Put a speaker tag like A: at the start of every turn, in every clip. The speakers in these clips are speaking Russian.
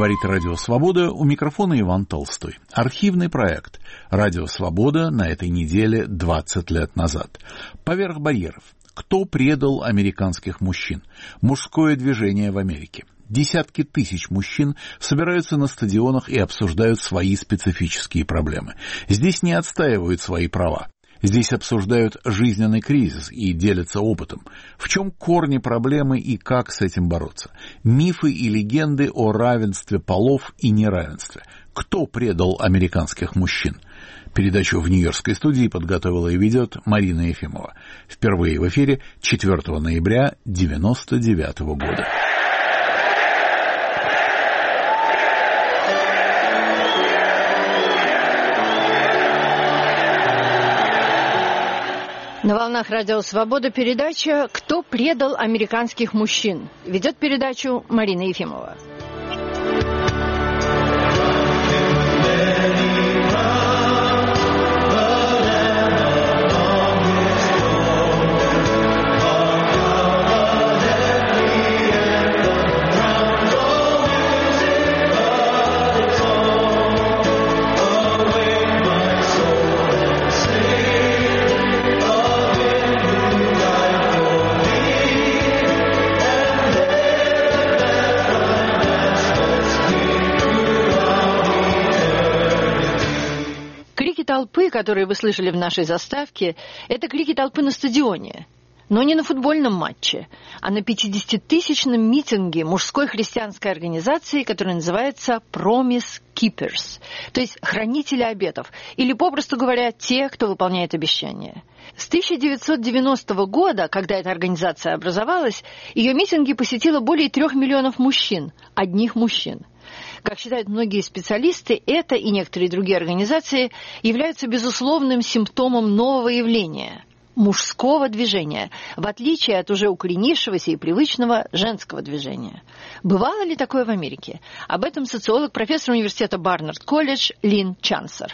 A: Говорит Радио Свобода, у микрофона Иван Толстой. Архивный проект «Радио Свобода» на этой неделе 20 лет назад. Поверх барьеров. Кто предал американских мужчин? Мужское движение в Америке. Десятки тысяч мужчин собираются на стадионах и обсуждают свои специфические проблемы. Здесь не отстаивают свои права. Здесь обсуждают жизненный кризис и делятся опытом. В чем корни проблемы и как с этим бороться? Мифы и легенды о равенстве полов и неравенстве. Кто предал американских мужчин? Передачу в Нью-Йоркской студии подготовила и ведет Марина Ефимова. Впервые в эфире 4 ноября 1999 года.
B: На волнах Радио Свобода передача «Кто предал американских мужчин?» Ведет передачу Марина Ефимова. Толпы, которые вы слышали в нашей заставке, это крики толпы на стадионе. Но не на футбольном матче, а на 50-тысячном митинге мужской христианской организации, которая называется Promise Keepers, то есть хранители обетов, или, попросту говоря, те, кто выполняет обещания. С 1990 года, когда эта организация образовалась, ее митинги посетило более 3 миллионов мужчин, одних мужчин. Как считают многие специалисты, это и некоторые другие организации являются безусловным симптомом нового явления – мужского движения, в отличие от уже укоренившегося и привычного женского движения. Бывало ли такое в Америке? Об этом социолог, профессор университета Барнард-колледж Лин Чансер.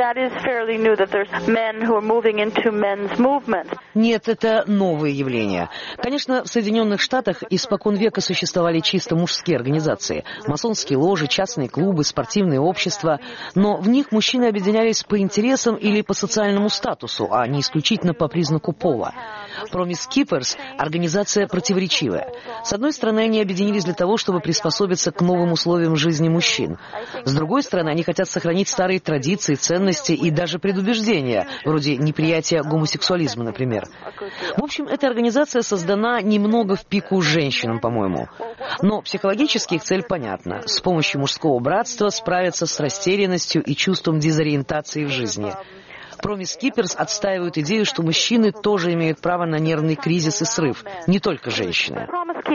C: Нет, это новое явление. Конечно, в Соединенных Штатах испокон века существовали чисто мужские организации. Масонские ложи, частные клубы, спортивные общества. Но в них мужчины объединялись по интересам или по социальному статусу, а не исключительно по признаку пола. Promise Keepers – организация противоречивая. С одной стороны, они объединились для того, чтобы приспособиться к новым условиям жизни мужчин. С другой стороны, они хотят сохранить старые традиции, ценности и даже предубеждения, вроде неприятия гомосексуализма, например. В общем, эта организация создана немного в пику женщинам, по-моему. Но психологически их цель понятна. С помощью мужского братства справиться с растерянностью и чувством дезориентации в жизни. Promise Keepers отстаивают идею, что мужчины тоже имеют право на нервный кризис и срыв, не только женщины.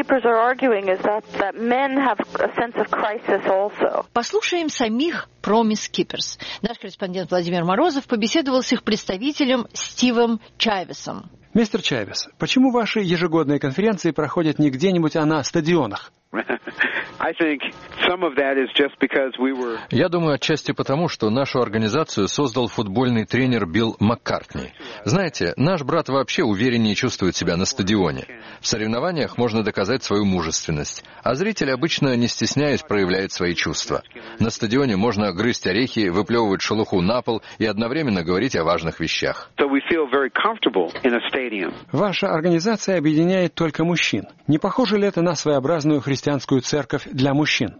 B: Послушаем самих Promise Keepers. Наш корреспондент Владимир Морозов побеседовал с их представителем Стивом Чайвесом.
D: Мистер Чайвес, почему ваши ежегодные конференции проходят не где-нибудь, а на стадионах?
E: Я думаю, отчасти потому, что нашу организацию создал футбольный тренер Билл Маккартни. Знаете, наш брат вообще увереннее чувствует себя на стадионе. В соревнованиях можно доказать свою мужественность, а зритель обычно, не стесняясь, проявляет свои чувства. На стадионе можно грызть орехи, выплевывать шелуху на пол и одновременно говорить о важных вещах.
D: Ваша организация объединяет только мужчин. Не похоже ли это на своеобразную христианскую церковь для мужчин?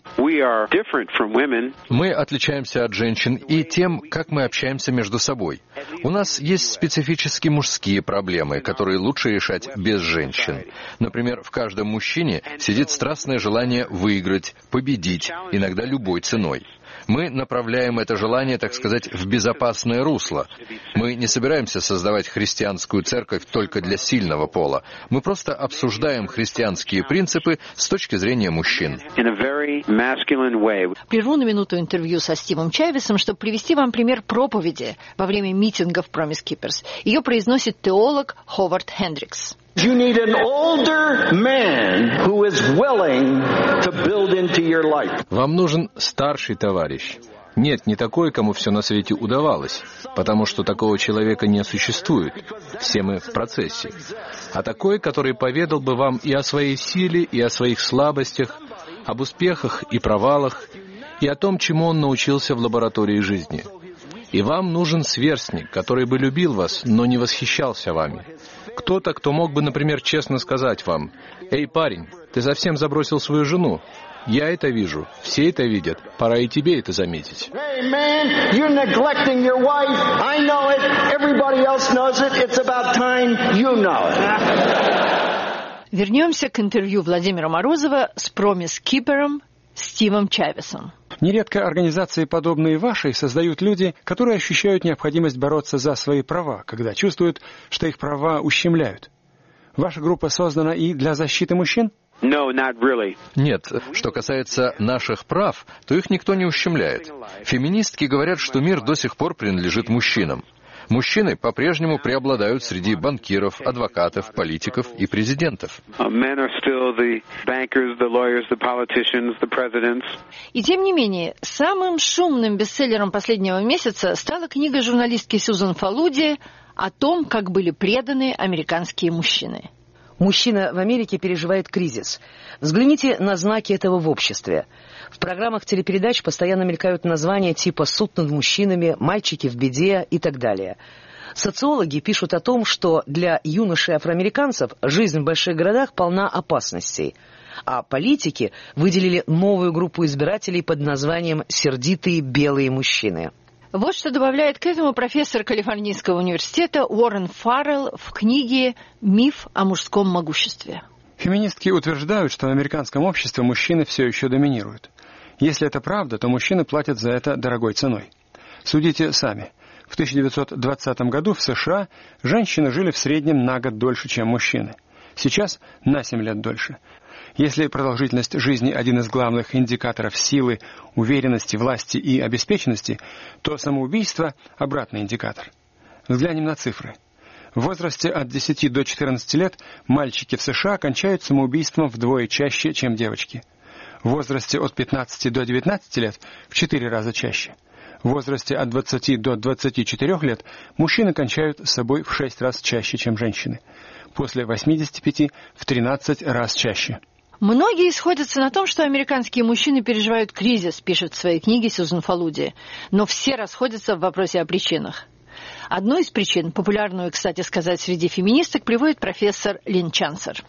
E: Мы отличаемся от женщин и тем, как мы общаемся между собой. У нас есть специфически мужские проблемы, которые лучше решать без женщин. Например, в каждом мужчине сидит страстное желание выиграть, победить, иногда любой ценой. Мы направляем это желание, так сказать, в безопасное русло. Мы не собираемся создавать христианскую церковь только для сильного пола. Мы просто обсуждаем христианские принципы с точки зрения мужчин.
B: Прерву на минуту интервью со Стивом Чайвесом, чтобы привести вам пример проповеди во время митингов Promise Keepers. Ее произносит теолог Ховард Хендрикс.
F: You need an older man who is willing to build into your life.
G: Вам нужен старший товарищ. Нет, не такой, кому все на свете удавалось, потому что такого человека не существует. Все мы в процессе. А такой, который поведал бы вам и о своей силе, и о своих слабостях, об успехах и провалах, и о том, чему он научился в лаборатории жизни. И вам нужен сверстник, который бы любил вас, но не восхищался вами. Кто-то, кто мог бы, например, честно сказать вам: «Эй, парень, ты совсем забросил свою жену. Я это вижу, все это видят, пора и тебе это заметить».
F: Hey man, you're neglecting your wife. I know it. Everybody else knows it. It's about time you know it.
B: Вернемся к интервью Владимира Морозова с промис-кипером Стивом Чавесом.
D: Нередко организации, подобные вашей, создают люди, которые ощущают необходимость бороться за свои права, когда чувствуют, что их права ущемляют. Ваша группа создана и для защиты мужчин?
E: No, not really. Нет, что касается наших прав, то их никто не ущемляет. Феминистки говорят, что мир до сих пор принадлежит мужчинам. Мужчины по-прежнему преобладают среди банкиров, адвокатов, политиков и президентов.
B: И тем не менее, самым шумным бестселлером последнего месяца стала книга журналистки Сьюзан Фалуди о том, как были преданы американские мужчины.
C: Мужчина в Америке переживает кризис. Взгляните на знаки этого в обществе. В программах телепередач постоянно мелькают названия типа «Суд над мужчинами», «Мальчики в беде» и так далее. Социологи пишут о том, что для юношей-афроамериканцев жизнь в больших городах полна опасностей. А политики выделили новую группу избирателей под названием «Сердитые белые мужчины».
B: Вот что добавляет к этому профессор Калифорнийского университета Уоррен Фаррелл в книге «Миф о мужском могуществе».
D: Феминистки утверждают, что в американском обществе мужчины все еще доминируют. Если это правда, то мужчины платят за это дорогой ценой. Судите сами. В 1920 году в США женщины жили в среднем на год дольше, чем мужчины. Сейчас на 7 лет дольше. Если продолжительность жизни один из главных индикаторов силы, уверенности, власти и обеспеченности, то самоубийство – обратный индикатор. Взглянем на цифры. В возрасте от 10 до 14 лет мальчики в США кончают самоубийством вдвое чаще, чем девочки. В возрасте от 15 до 19 лет в 4 раза чаще. В возрасте от 20 до 24 лет мужчины кончают с собой в 6 раз чаще, чем женщины. После 85 в 13 раз чаще.
B: Многие сходятся на том, что американские мужчины переживают кризис, пишет в своей книге Сьюзан Фалуди, но все расходятся в вопросе о причинах. Одну из причин, популярную, кстати сказать, среди феминисток, приводит профессор Лин Чансер.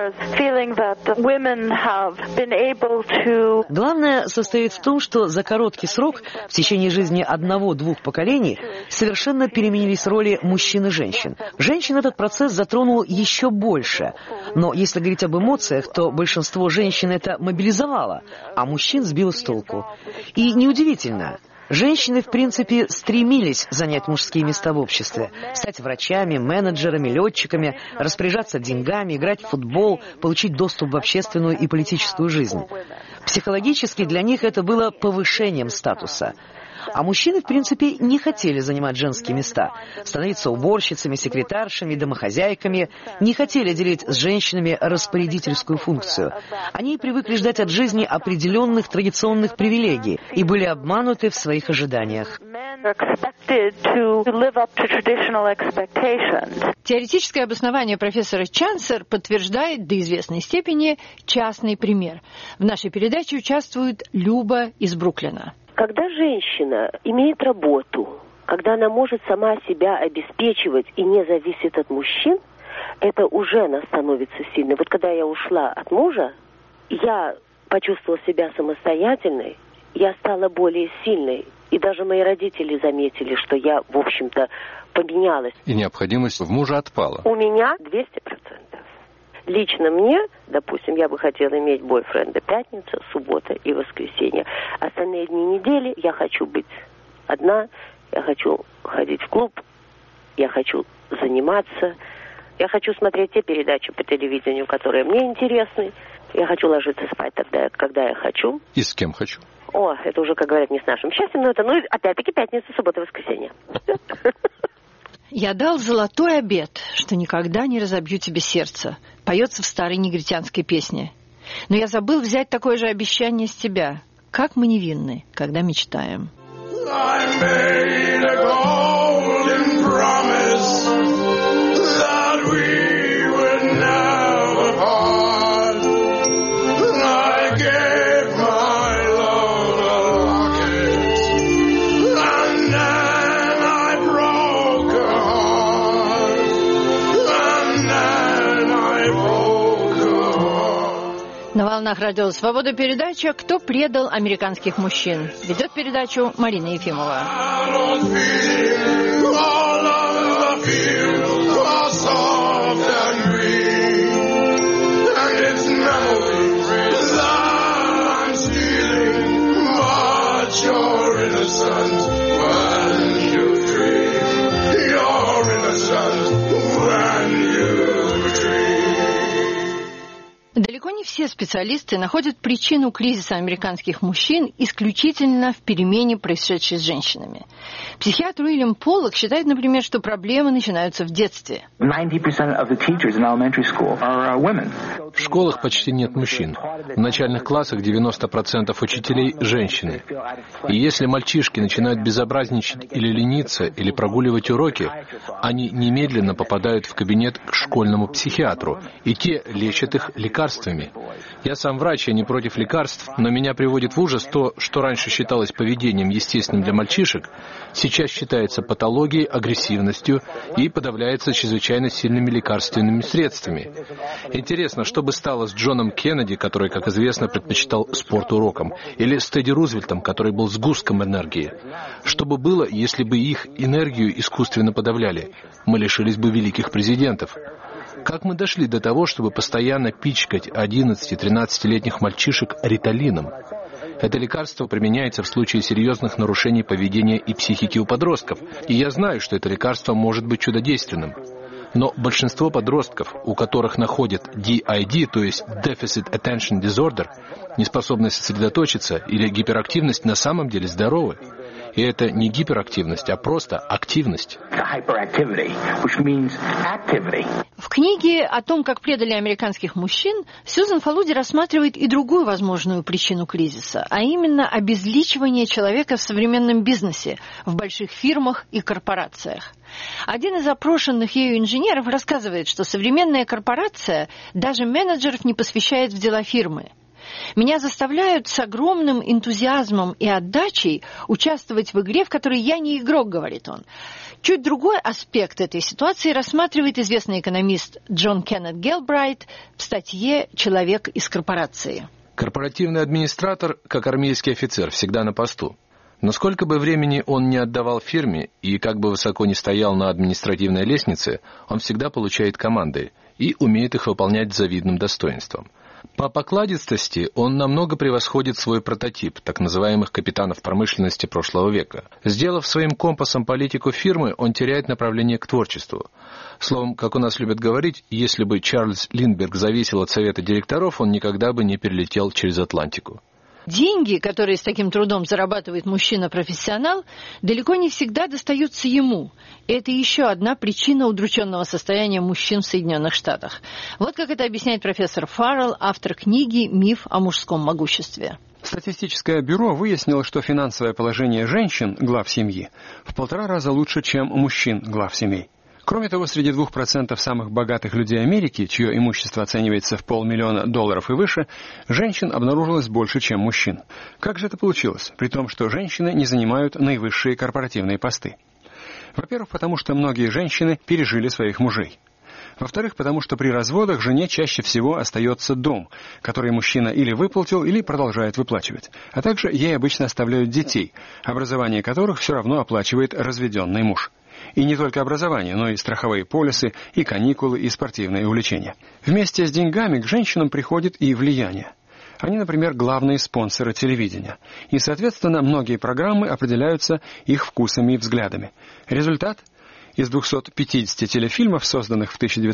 C: Главное состоит в том, что за короткий срок, в течение жизни 1-2 поколений, совершенно переменились роли мужчин и женщин. Женщин этот процесс затронул еще больше. Но если говорить об эмоциях, то большинство женщин это мобилизовало, а мужчин сбило с толку. И неудивительно. Женщины, в принципе, стремились занять мужские места в обществе, стать врачами, менеджерами, летчиками, распоряжаться деньгами, играть в футбол, получить доступ в общественную и политическую жизнь. Психологически для них это было повышением статуса. А мужчины, в принципе, не хотели занимать женские места, становиться уборщицами, секретаршами, домохозяйками, не хотели делить с женщинами распорядительскую функцию. Они привыкли ждать от жизни определенных традиционных привилегий и были обмануты в своих ожиданиях.
B: Теоретическое обоснование профессора Чансер подтверждает до известной степени частный пример. В нашей передаче участвует Люба из Бруклина.
H: Когда женщина имеет работу, когда она может сама себя обеспечивать и не зависит от мужчин, это уже она становится сильной. Вот когда я ушла от мужа, я почувствовала себя самостоятельной, я стала более сильной. И даже мои родители заметили, что я, в общем-то, поменялась.
E: И необходимость в муже отпала.
H: У меня 200%. Лично мне, допустим, я бы хотела иметь бойфренда пятница, суббота и воскресенье. Остальные дни недели я хочу быть одна, я хочу ходить в клуб, я хочу заниматься, я хочу смотреть те передачи по телевидению, которые мне интересны. Я хочу ложиться спать тогда, когда я хочу.
E: И с кем хочу.
H: О, это уже, как говорят, не с нашим счастьем, но это, опять-таки, пятница, суббота, воскресенье.
B: «Я дал золотой обет, что никогда не разобью тебе сердце», поется в старой негритянской песне. «Но я забыл взять такое же обещание с тебя. Как мы невинны, когда мечтаем». волнах Радио Свобода передача «Кто предал американских мужчин?». Ведет передачу Марина Ефимова. Далеко не все специалисты находят причину кризиса американских мужчин исключительно в перемене, происшедшей с женщинами. Психиатр Уильям Поллок считает, например, что проблемы начинаются в детстве.
F: 90%
G: В школах почти нет мужчин. В начальных классах 90% учителей – женщины. И если мальчишки начинают безобразничать или лениться, или прогуливать уроки, они немедленно попадают в кабинет к школьному психиатру, и те лечат их лекарствами. Я сам врач, я не против лекарств, но меня приводит в ужас то, что раньше считалось поведением естественным для мальчишек, сейчас считается патологией, агрессивностью и подавляется чрезвычайно сильными лекарственными средствами. Интересно, что бы стало с Джоном Кеннеди, который, как известно, предпочитал спорт урокам, или с Тедди Рузвельтом, который был сгустком энергии? Что бы было, если бы их энергию искусственно подавляли? Мы лишились бы великих президентов. Как мы дошли до того, чтобы постоянно пичкать 11-13-летних мальчишек риталином? Это лекарство применяется в случае серьезных нарушений поведения и психики у подростков. И я знаю, что это лекарство может быть чудодейственным. Но большинство подростков, у которых находят DID, то есть Deficit Attention Disorder, неспособность сосредоточиться или гиперактивность, на самом деле здоровы. И это не гиперактивность, а просто активность.
B: В книге о том, как предали американских мужчин, Сьюзан Фалуди рассматривает и другую возможную причину кризиса, а именно обезличивание человека в современном бизнесе, в больших фирмах и корпорациях. Один из опрошенных ею инженеров рассказывает, что современная корпорация даже менеджеров не посвящает в дела фирмы. Меня заставляют с огромным энтузиазмом и отдачей участвовать в игре, в которой я не игрок, говорит он. Чуть другой аспект этой ситуации рассматривает известный экономист Джон Кеннет Гелбрайт в статье «Человек из корпорации».
G: Корпоративный администратор, как армейский офицер, всегда на посту. Но сколько бы времени он не отдавал фирме и как бы высоко ни стоял на административной лестнице, он всегда получает команды и умеет их выполнять с завидным достоинством. По покладистости он намного превосходит свой прототип, так называемых капитанов промышленности прошлого века. Сделав своим компасом политику фирмы, он теряет направление к творчеству. Словом, как у нас любят говорить, если бы Чарльз Линдберг зависел от совета директоров, он никогда бы не перелетел через Атлантику.
B: Деньги, которые с таким трудом зарабатывает мужчина-профессионал, далеко не всегда достаются ему. Это еще одна причина удрученного состояния мужчин в Соединенных Штатах. Вот как это объясняет профессор Фаррелл, автор книги «Миф о мужском могуществе».
D: Статистическое бюро выяснило, что финансовое положение женщин, глав семьи, в 1,5 раза лучше, чем мужчин, глав семей. Кроме того, среди 2% самых богатых людей Америки, чье имущество оценивается в $500 000 и выше, женщин обнаружилось больше, чем мужчин. Как же это получилось, при том, что женщины не занимают наивысшие корпоративные посты? Во-первых, потому что многие женщины пережили своих мужей. Во-вторых, потому что при разводах жене чаще всего остается дом, который мужчина или выплатил, или продолжает выплачивать. А также ей обычно оставляют детей, образование которых все равно оплачивает разведенный муж. И не только образование, но и страховые полисы, и каникулы, и спортивные увлечения. Вместе с деньгами к женщинам приходит и влияние. Они, например, главные спонсоры телевидения. И, соответственно, многие программы определяются их вкусами и взглядами. Результат? Из 250 телефильмов, созданных в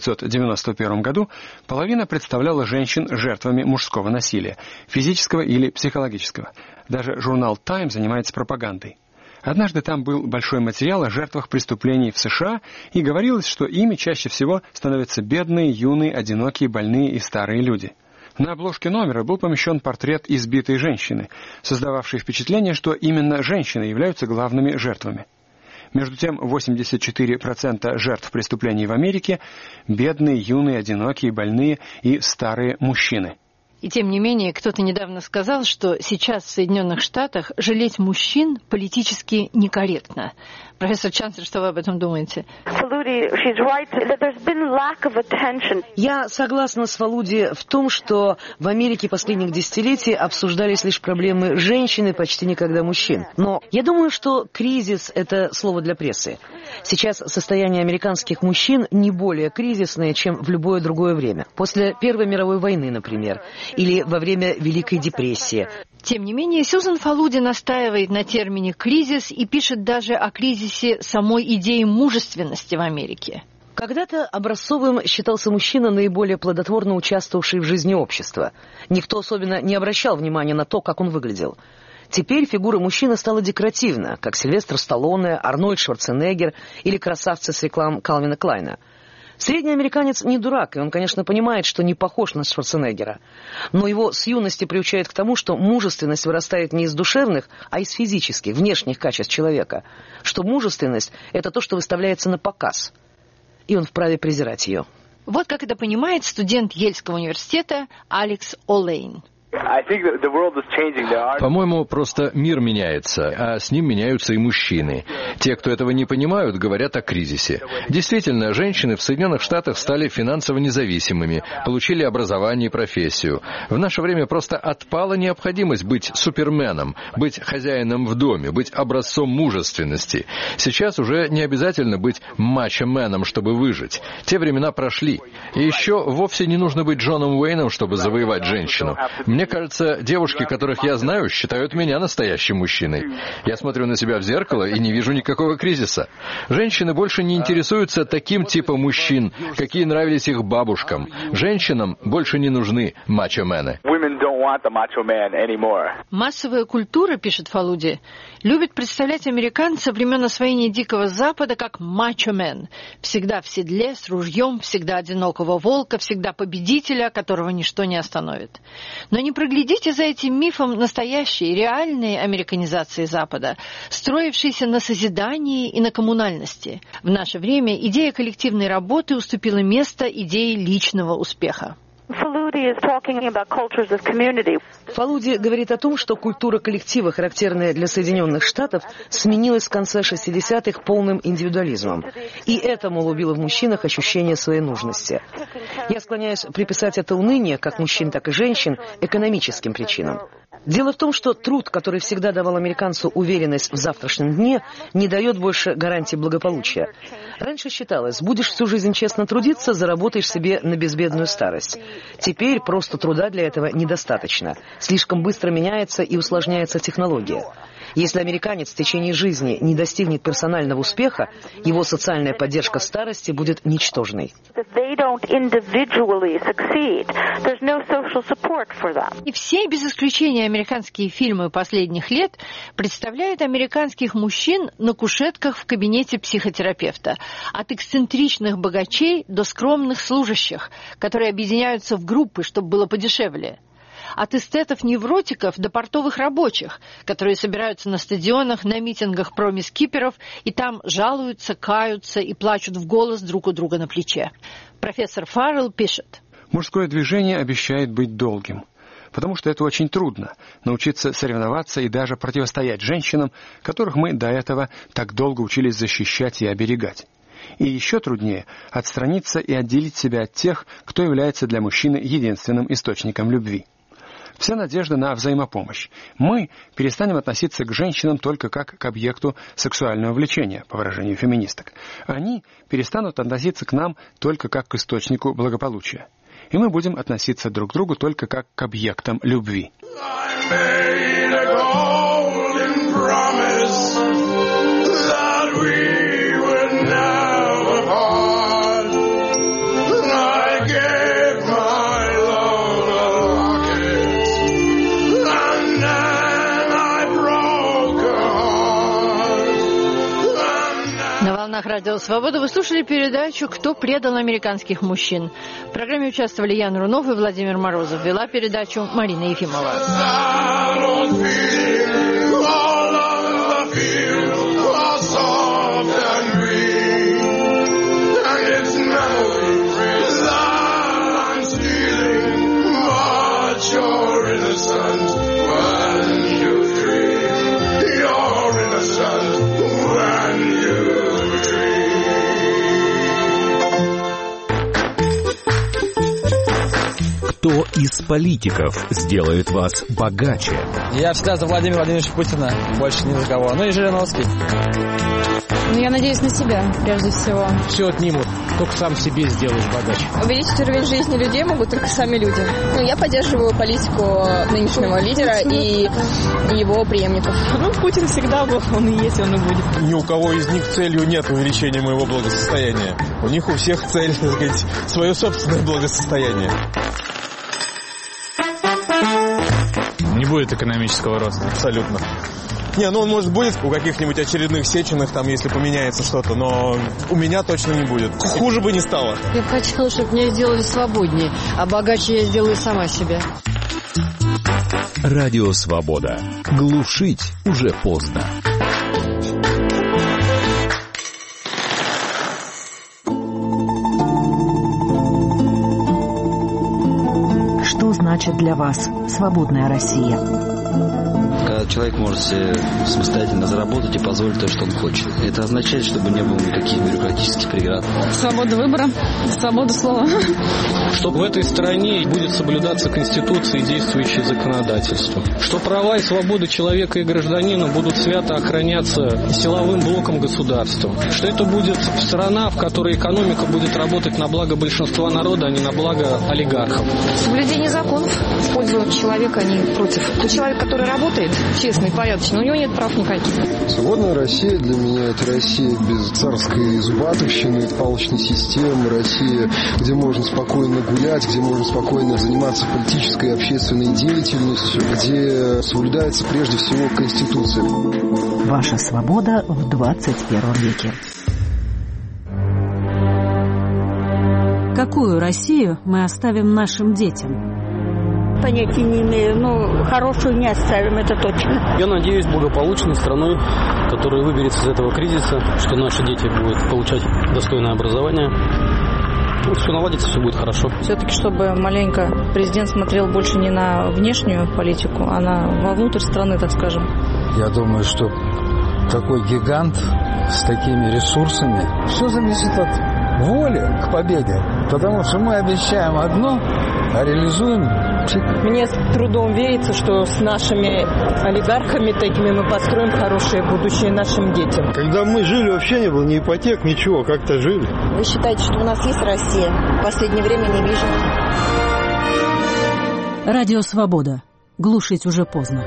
D: 1991 году, половина представляла женщин жертвами мужского насилия, физического или психологического. Даже журнал «Тайм» занимается пропагандой. Однажды там был большой материал о жертвах преступлений в США, и говорилось, что ими чаще всего становятся бедные, юные, одинокие, больные и старые люди. На обложке номера был помещен портрет избитой женщины, создававший впечатление, что именно женщины являются главными жертвами. Между тем, 84% жертв преступлений в Америке – бедные, юные, одинокие, больные и старые мужчины.
B: И тем не менее, кто-то недавно сказал, что сейчас в Соединенных Штатах жалеть мужчин политически некорректно. Профессор Чанслер, что вы об этом думаете?
C: Я согласна с Фалуди в том, что в Америке последних десятилетий обсуждались лишь проблемы женщин и почти никогда мужчин. Но я думаю, что кризис – это слово для прессы. Сейчас состояние американских мужчин не более кризисное, чем в любое другое время. После Первой мировой войны, например, или во время Великой депрессии.
B: Тем не менее, Сьюзан Фалуди настаивает на термине «кризис» и пишет даже о кризисе самой идеи мужественности в Америке.
C: Когда-то образцовым считался мужчина, наиболее плодотворно участвовавший в жизни общества. Никто особенно не обращал внимания на то, как он выглядел. Теперь фигура мужчины стала декоративна, как Сильвестр Сталлоне, Арнольд Шварценеггер или красавцы с реклам Калвина Клайна. Средний американец не дурак, и он, конечно, понимает, что не похож на Шварценеггера. Но его с юности приучает к тому, что мужественность вырастает не из душевных, а из физических, внешних качеств человека. Что мужественность – это то, что выставляется на показ. И он вправе презирать ее.
B: Вот как это понимает студент Ельского университета Алекс О'Лейн.
E: По-моему, просто мир меняется, а с ним меняются и мужчины. Те, кто этого не понимают, говорят о кризисе. Действительно, женщины в Соединенных Штатах стали финансово независимыми, получили образование и профессию. В наше время просто отпала необходимость быть суперменом, быть хозяином в доме, быть образцом мужественности. Сейчас уже не обязательно быть мачо-меном, чтобы выжить. Те времена прошли. И еще вовсе не нужно быть Джоном Уэйном, чтобы завоевать женщину. Мне кажется, девушки, которых я знаю, считают меня настоящим мужчиной. Я смотрю на себя в зеркало и не вижу никакого кризиса. Женщины больше не интересуются таким типом мужчин, какие нравились их бабушкам. Женщинам больше не нужны мачо-мены.
B: Массовая культура, пишет Фалуди, любит представлять американца времен освоения Дикого Запада как мачо-мен. Всегда в седле, с ружьем, всегда одинокого волка, всегда победителя, которого ничто не остановит. Но не проглядите за этим мифом настоящие, реальные американизации Запада, строившиеся на созидании и на коммунальности. В наше время идея коллективной работы уступила место идее личного успеха.
C: Фалуди говорит о том, что культура коллектива, характерная для Соединенных Штатов, сменилась в конце 60-х полным индивидуализмом. И это, мол, убило в мужчинах ощущение своей нужности. Я склоняюсь приписать это уныние, как мужчин, так и женщин, экономическим причинам. Дело в том, что труд, который всегда давал американцу уверенность в завтрашнем дне, не дает больше гарантии благополучия. Раньше считалось, будешь всю жизнь честно трудиться, заработаешь себе на безбедную старость. Теперь просто труда для этого недостаточно. Слишком быстро меняется и усложняется технология. Если американец в течение жизни не достигнет персонального успеха, его социальная поддержка в старости будет ничтожной.
B: И все, без исключения, американские фильмы последних лет представляют американских мужчин на кушетках в кабинете психотерапевта. От эксцентричных богачей до скромных служащих, которые объединяются в группы, чтобы было подешевле. От эстетов-невротиков до портовых рабочих, которые собираются на стадионах, на митингах промискиперов и там жалуются, каются и плачут в голос друг у друга на плече. Профессор Фаррелл пишет.
D: Мужское движение обещает быть долгим, потому что это очень трудно – научиться соревноваться и даже противостоять женщинам, которых мы до этого так долго учились защищать и оберегать. И еще труднее отстраниться и отделить себя от тех, кто является для мужчины единственным источником любви. Вся надежда на взаимопомощь. Мы перестанем относиться к женщинам только как к объекту сексуального влечения, по выражению феминисток. Они перестанут относиться к нам только как к источнику благополучия. И мы будем относиться друг к другу только как к объектам любви.
B: Радио Свобода. Вы слушали передачу «Кто предал американских мужчин?». В программе участвовали Ян Рунов и Владимир Морозов. Вела передачу Марина Ефимова.
I: Кто из политиков сделает вас богаче?
J: Я всегда за Владимира Владимировича Путина, больше ни за кого. Ну и Жириновский.
K: Ну, я надеюсь на себя, прежде всего.
L: Все отнимут, только сам себе сделаешь богаче.
K: Увеличить уровень жизни людей могут только сами люди. Ну, я поддерживаю политику нынешнего лидера и его преемников.
M: Ну, Путин всегда был, он и есть, он и будет.
N: Ни у кого из них целью нет увеличения моего благосостояния. У них у всех цель, так сказать, свое собственное благосостояние.
O: Не будет экономического роста.
N: Абсолютно. Не, ну он, может, будет у каких-нибудь очередных Сеченых, там, если поменяется что-то, но у меня точно не будет. Хуже бы не стало.
B: Я бы хотела, чтобы меня сделали свободнее, а богаче я сделаю сама себя.
I: Радио Свобода. Глушить уже поздно.
P: Что значит для вас свободная Россия?
Q: Когда человек может себе самостоятельно заработать и позволить то, что он хочет. Это означает, чтобы не было никаких бюрократических преград.
K: Свобода выбора, свобода слова.
L: Что в этой стране будет соблюдаться Конституция и действующее законодательство. Что права и свободы человека и гражданина будут свято охраняться силовым блоком государства. Что это будет страна, в которой экономика будет работать на благо большинства народа, а не на благо олигархов.
K: Соблюдение законов в пользу человека, а не против. Тот человек, который работает, честный, порядочный, у него нет прав никаких.
R: Свободная Россия для меня – это Россия без царской зубатовщины, палочной системы, Россия, где можно спокойно гулять, где можно спокойно заниматься политической и общественной деятельностью, где соблюдается прежде всего Конституция.
P: Ваша свобода в 21 веке.
S: Какую Россию мы оставим нашим детям?
T: Понятия не имею, но хорошую не оставим, это точно.
U: Я надеюсь благополучной страной, которая выберется из этого кризиса, что наши дети будут получать достойное образование. Ну, все наладится, все будет хорошо.
K: Все-таки, чтобы маленько президент смотрел больше не на внешнюю политику, а вовнутрь страны, так скажем.
V: Я думаю, что такой гигант с такими ресурсами, все зависит от воли к победе. Потому что мы обещаем одно, а реализуем.
M: Мне с трудом верится, что с нашими олигархами такими мы построим хорошее будущее нашим детям.
R: Когда мы жили, вообще не было ни ипотек, ничего, как-то жили.
W: Вы считаете, что у нас есть Россия? В последнее время не вижу.
S: Радио Свобода. Глушить уже поздно.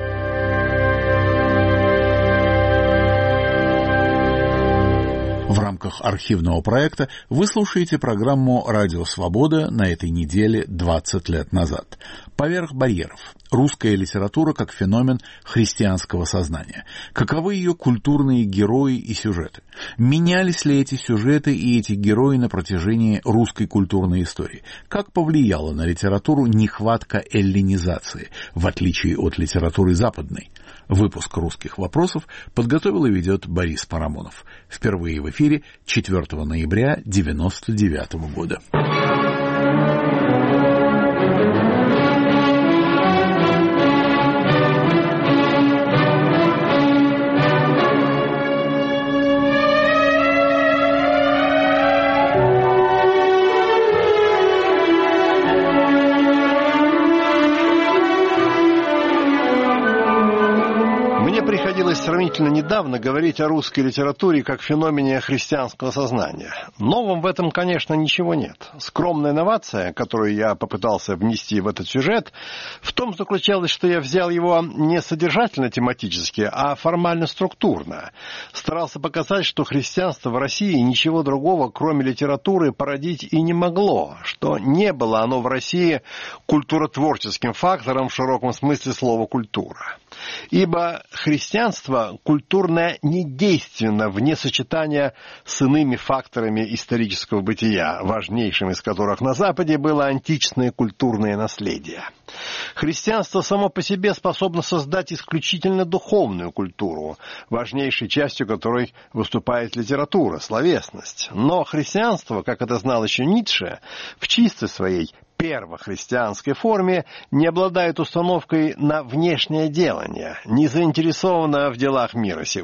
A: В рамках архивного проекта вы слушаете программу «Радио Свобода» на этой неделе 20 лет назад. «Поверх барьеров. Русская литература как феномен христианского сознания». Каковы ее культурные герои и сюжеты? Менялись ли эти сюжеты и эти герои на протяжении русской культурной истории? Как повлияла на литературу нехватка эллинизации, в отличие от литературы западной? Выпуск «Русских вопросов» подготовил и ведет Борис Парамонов. Впервые в эфире 4 ноября 1999 года.
X: Сравнительно недавно говорить о русской литературе как феномене христианского сознания. Новым в этом, конечно, ничего нет. Скромная инновация, которую я попытался внести в этот сюжет, в том заключалась, что я взял его не содержательно-тематически, а формально-структурно. Старался показать, что христианство в России ничего другого, кроме литературы, породить и не могло, что не было оно в России культуротворческим фактором в широком смысле слова «культура». Ибо христианство культурно недейственно вне сочетания с иными факторами исторического бытия, важнейшим из которых на Западе было античное культурное наследие. Христианство само по себе способно создать исключительно духовную культуру, важнейшей частью которой выступает литература, словесность. Но христианство, как это знал еще Ницше, в чистой своей первохристианской форме не обладает установкой на внешнее делание, не заинтересована в делах мира сего.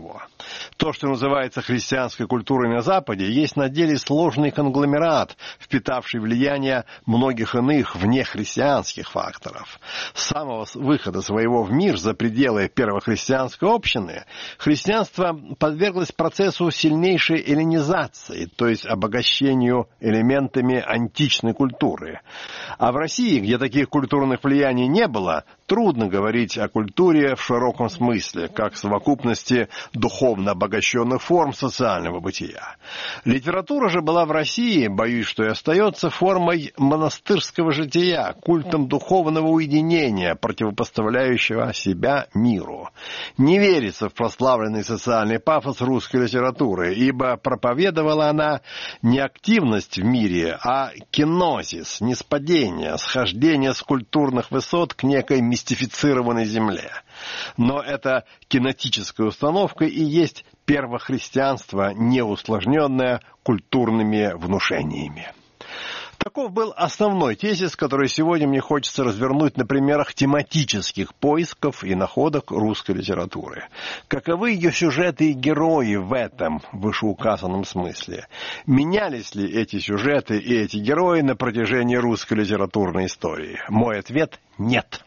X: То, что называется христианской культурой на Западе, есть на деле сложный конгломерат, впитавший влияние многих иных внехристианских факторов. С самого выхода своего в мир за пределы первохристианской общины христианство подверглось процессу сильнейшей эллинизации, то есть обогащению элементами античной культуры. А в России, где таких культурных влияний не было, трудно говорить о культуре в широком смысле, как совокупности духовно обогащенных форм социального бытия. Литература же была в России, боюсь, что и остается, формой монастырского жития, культом духовного уединения, противопоставляющего себя миру. Не верится в прославленный социальный пафос русской литературы, ибо проповедовала она не активность в мире, а кинозис, ниспадение, схождение с культурных высот к некой мистифицированной земле. Но эта кинетическая установка и есть первохристианство, не усложненное культурными внушениями. Таков был основной тезис, который сегодня мне хочется развернуть на примерах тематических поисков и находок русской литературы. Каковы ее сюжеты и герои в этом вышеуказанном смысле? Менялись ли эти сюжеты и эти герои на протяжении русской литературной истории? Мой ответ – нет.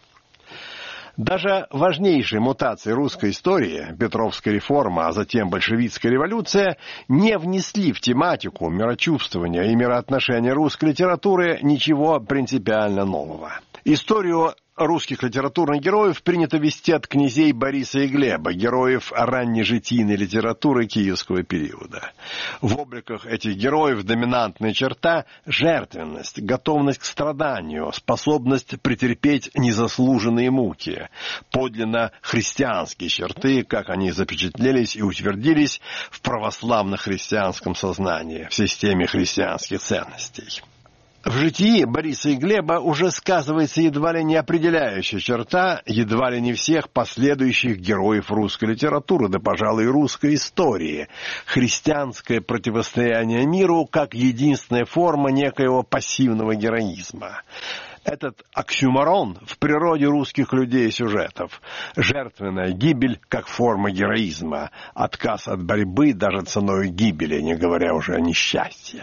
X: Даже важнейшие мутации русской истории, Петровская реформа, а затем большевистская революция, не внесли в тематику мирочувствования и мироотношения русской литературы ничего принципиально нового. Историю русских литературных героев принято вести от князей Бориса и Глеба, героев раннежитийной литературы киевского периода. В обликах этих героев доминантная черта – жертвенность, готовность к страданию, способность претерпеть незаслуженные муки. Подлинно христианские черты, как они запечатлелись и утвердились в православно-христианском сознании, в системе христианских ценностей. В житии Бориса и Глеба уже сказывается едва ли не определяющая черта едва ли не всех последующих героев русской литературы, да, пожалуй, и русской истории. Христианское противостояние миру как единственная форма некоего пассивного героизма. Этот оксюморон в природе русских людей и сюжетов. Жертвенная гибель как форма героизма. Отказ от борьбы даже ценой гибели, не говоря уже о несчастье.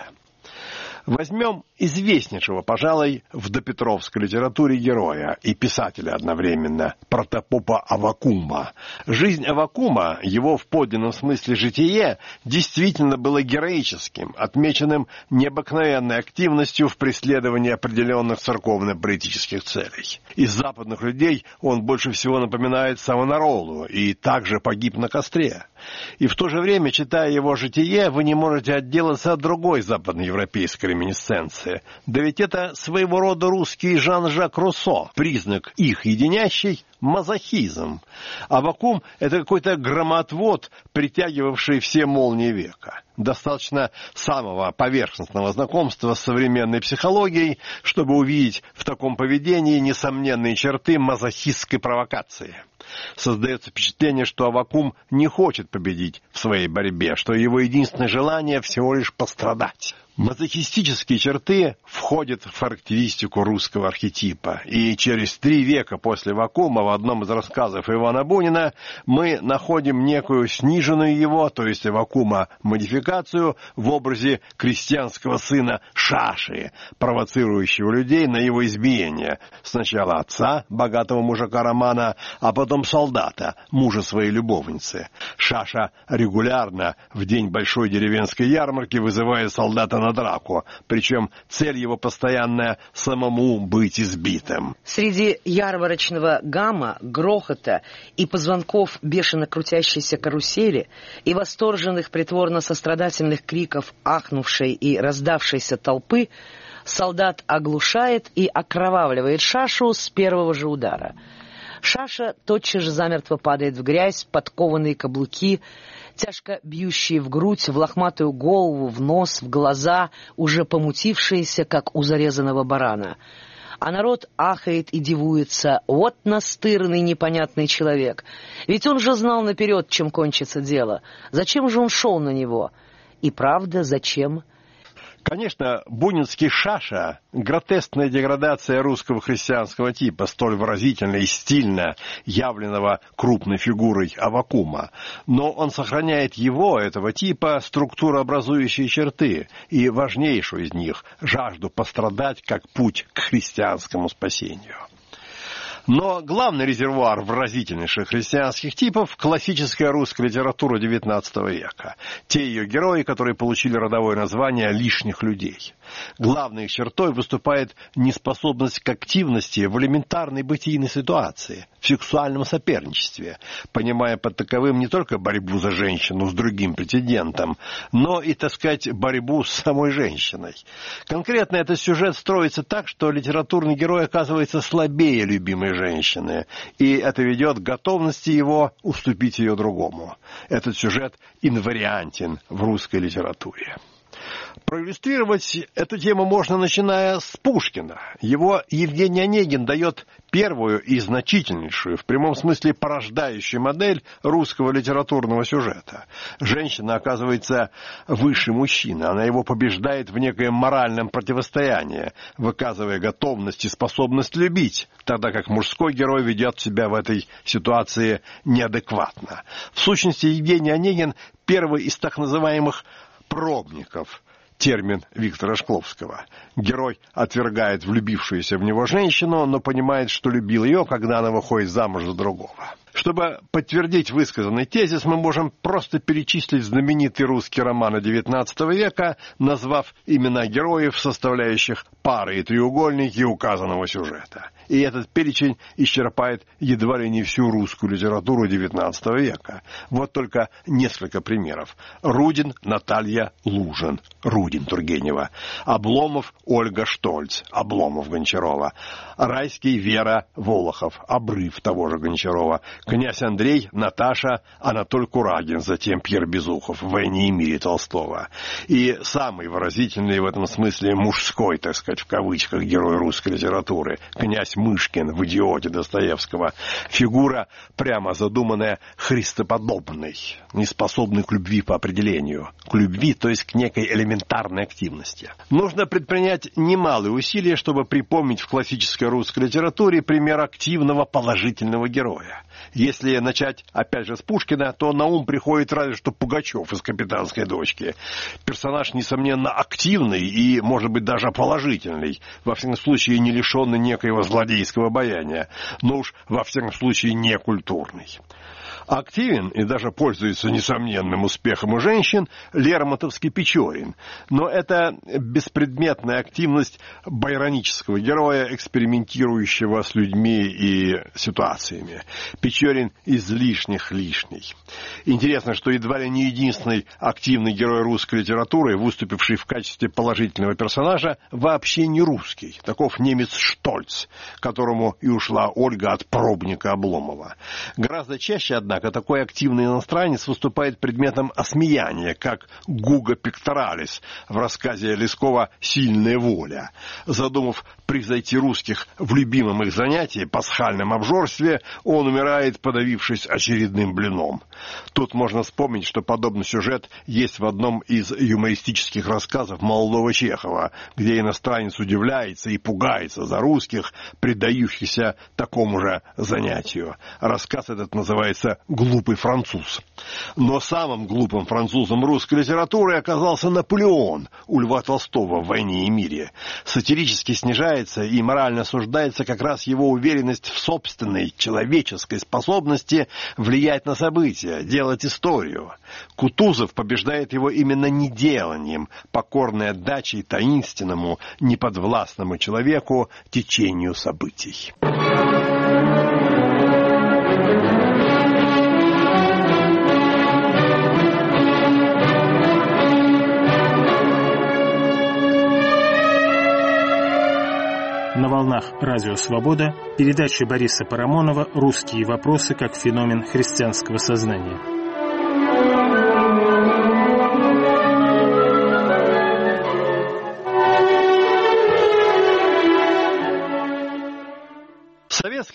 X: Возьмем известнейшего, пожалуй, в допетровской литературе героя и писателя одновременно, протопопа Аввакума. Жизнь Аввакума, его в подлинном смысле житие, действительно было героическим, отмеченным необыкновенной активностью в преследовании определенных церковно-политических целей. Из западных людей он больше всего напоминает Савонаролу и также погиб на костре. И в то же время, читая его житие, вы не можете отделаться от другой западноевропейской реминисценции. Да ведь это своего рода русский Жан-Жак Руссо, признак их единящий мазохизм. Аввакум – это какой-то громоотвод, притягивавший все молнии века. Достаточно самого поверхностного знакомства с современной психологией, чтобы увидеть в таком поведении несомненные черты мазохистской провокации. Создается впечатление, что Аввакум не хочет победить в своей борьбе, что его единственное желание всего лишь пострадать. Мазохистические черты входят в характеристику русского архетипа, и через 3 века после Аввакума в одном из рассказов Ивана Бунина мы находим некую сниженную его, то есть Аввакума, модификацию в образе крестьянского сына Шаши, провоцирующего людей на его избиение. Сначала отца, богатого мужика Романа, а потом солдата, мужа своей любовницы. Шаша регулярно в день большой деревенской ярмарки вызывает солдата на драку, причем цель его постоянная – самому быть избитым.
C: Среди ярмарочного гамма, грохота и позвонков бешено крутящейся карусели и восторженных притворно-сострадательных криков ахнувшей и раздавшейся толпы солдат оглушает и окровавливает Шашу с первого же удара. Шаша тотчас же замертво падает в грязь, подкованные каблуки, тяжко бьющие в грудь, в лохматую голову, в нос, в глаза, уже помутившиеся, как у зарезанного барана. А народ ахает и дивуется. Вот настырный непонятный человек. Ведь он же знал наперед, чем кончится дело. Зачем же он шел на него? И правда, зачем?
X: Конечно, бунинский Шаша – гротескная деградация русского христианского типа, столь выразительно и стильно явленного крупной фигурой Аввакума. Но он сохраняет этого типа, структурообразующие черты, и важнейшую из них – жажду пострадать как путь к христианскому спасению. Но главный резервуар выразительнейших христианских типов – классическая русская литература XIX века. Те ее герои, которые получили родовое название «лишних людей». Главной их чертой выступает неспособность к активности в элементарной бытийной ситуации, в сексуальном соперничестве, понимая под таковым не только борьбу за женщину с другим претендентом, но и, так сказать, борьбу с самой женщиной. Конкретно этот сюжет строится так, что литературный герой оказывается слабее любимой женщины, и это ведет к готовности его уступить ее другому. Этот сюжет инвариантен в русской литературе. Проиллюстрировать эту тему можно, начиная с Пушкина. Его Евгений Онегин дает первую и значительнейшую, в прямом смысле порождающую модель русского литературного сюжета. Женщина оказывается выше мужчины, она его побеждает в некоем моральном противостоянии, выказывая готовность и способность любить, тогда как мужской герой ведет себя в этой ситуации неадекватно. В сущности, Евгений Онегин – первый из так называемых пробников, термин Виктора Шкловского. Герой отвергает влюбившуюся в него женщину, но понимает, что любил ее, когда она выходит замуж за другого. Чтобы подтвердить высказанный тезис, мы можем просто перечислить знаменитые русские романы XIX века, назвав имена героев, составляющих пары и треугольники указанного сюжета. И этот перечень исчерпает едва ли не всю русскую литературу XIX века. Вот только несколько примеров. Рудин, Наталья, Лужин. Рудин, Тургенева. Обломов, Ольга Штольц. Обломов, Гончарова. Райский, Вера, Волохов. Обрыв того же Гончарова. Князь Андрей, Наташа, Анатоль Курагин, затем Пьер Безухов. В «Войне и мире» Толстого. И самый выразительный в этом смысле мужской, так сказать, в кавычках, герой русской литературы. Князь Мышкин в «Идиоте» Достоевского. Фигура, прямо задуманная, христоподобной, неспособной к любви по определению. К любви, то есть к некой элементарной активности. Нужно предпринять немалые усилия, чтобы припомнить в классической русской литературе пример активного положительного героя. Если начать, опять же, с Пушкина, то на ум приходит разве что Пугачев из «Капитанской дочки». Персонаж, несомненно, активный и, может быть, даже положительный. Во всяком случае, не лишенный некоего злодейского обаяния, но уж, во всяком случае, не культурный. Активен и даже пользуется несомненным успехом у женщин лермонтовский Печорин. Но это беспредметная активность байронического героя, экспериментирующего с людьми и ситуациями. Печорин излишних лишний. Интересно, что едва ли не единственный активный герой русской литературы, выступивший в качестве положительного персонажа, вообще не русский. Таков немец Штольц, которому и ушла Ольга от пробника Обломова. Гораздо чаще, однако, такой активный иностранец выступает предметом осмеяния, как Гуго Пекторалис в рассказе Лескова «Сильная воля». Задумав превзойти русских в любимом их занятии, пасхальном обжорстве, он умирает, подавившись очередным блином. Тут можно вспомнить, что подобный сюжет есть в одном из юмористических рассказов молодого Чехова, где иностранец удивляется и пугается за русских, предающихся такому же занятию. Рассказ этот называется «Глупый француз». Но самым глупым французом русской литературы оказался Наполеон у Льва Толстого в «Войне и мире». Сатирически снижается и морально осуждается как раз его уверенность в собственной человеческой способности влиять на события, делать историю. Кутузов побеждает его именно неделанием, покорной отдачей таинственному, неподвластному человеку течению событий.
E: На волнах «Радио Свобода» передача Бориса Парамонова «Русские вопросы как феномен христианского сознания».
X: Советская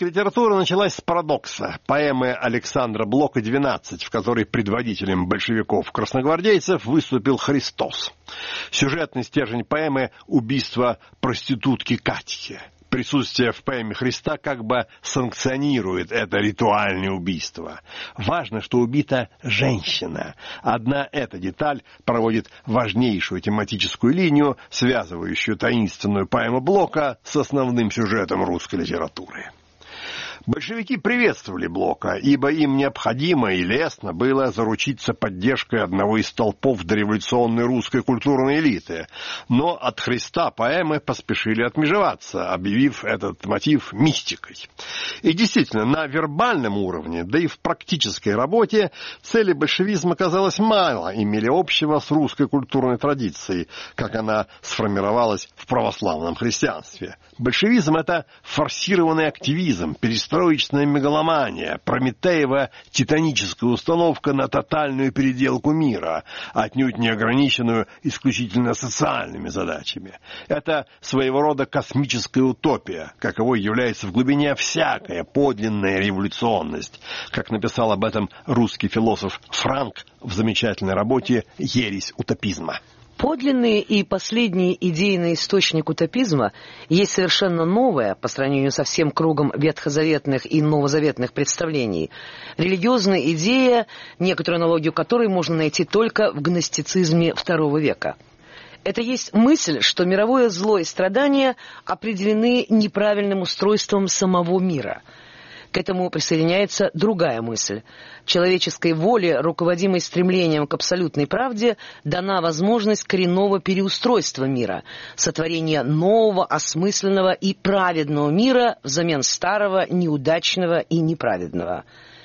X: литература началась с парадокса поэмы Александра Блока «12», в которой предводителем большевиков-красногвардейцев выступил Христос. Сюжетный стержень поэмы – убийство проститутки Катьки. Присутствие в поэме Христа как бы санкционирует это ритуальное убийство. Важно, что убита женщина. Одна эта деталь проводит важнейшую тематическую линию, связывающую таинственную поэму Блока с основным сюжетом русской литературы. Большевики приветствовали Блока, ибо им необходимо и лестно было заручиться поддержкой одного из столпов дореволюционной русской культурной элиты. Но от Христа поэмы поспешили отмежеваться, объявив этот мотив мистикой. И действительно, на вербальном уровне, да и в практической работе, цели большевизма, казалось, мало имели общего с русской культурной традицией, как она сформировалась в православном христианстве. Большевизм – это форсированный активизм, перестроечная мегаломания, Прометеева титаническая установка на тотальную переделку мира, отнюдь не ограниченную исключительно социальными задачами. Это своего рода космическая утопия, каковой является в глубине всякая подлинная революционность, как написал об этом русский философ Франк в замечательной работе «Ересь утопизма».
C: Подлинный и последний идейный источник утопизма есть совершенно новое по сравнению со всем кругом ветхозаветных и новозаветных представлений. Религиозная идея, некоторую аналогию которой можно найти только в гностицизме II века. Это есть мысль, что мировое зло и страдания определены неправильным устройством самого мира. К этому присоединяется другая мысль. Человеческой воле, руководимой стремлением к абсолютной правде, дана возможность коренного переустройства мира, сотворения нового, осмысленного и праведного мира взамен старого, неудачного и неправедного.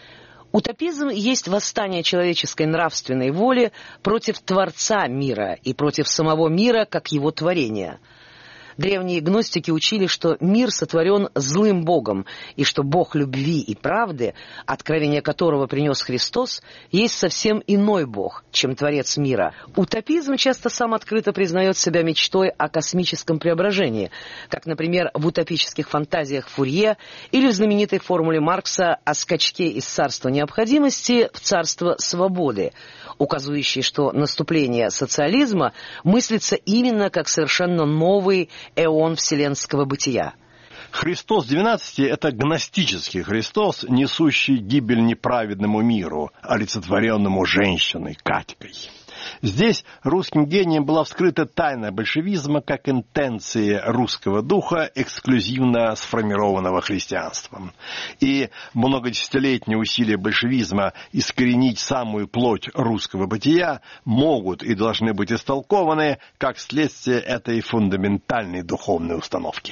C: Утопизм есть восстание человеческой нравственной воли против Творца мира и против самого мира как его творения. Древние гностики учили, что мир сотворен злым Богом, и что Бог любви и правды, откровение которого принес Христос, есть совсем иной Бог, чем Творец мира. Утопизм часто сам открыто признает себя мечтой о космическом преображении, как, например, в утопических фантазиях Фурье или в знаменитой формуле Маркса о скачке из царства необходимости в царство свободы, указывающей, что наступление социализма мыслится именно как совершенно новый эон вселенского бытия.
X: Христос 12 – это гностический Христос, несущий гибель неправедному миру, олицетворенному женщиной, Катькой. Здесь русским гением была вскрыта тайна большевизма как интенции русского духа, эксклюзивно сформированного христианством. И многодесятилетние усилия большевизма искоренить самую плоть русского бытия могут и должны быть истолкованы как следствие этой фундаментальной духовной установки.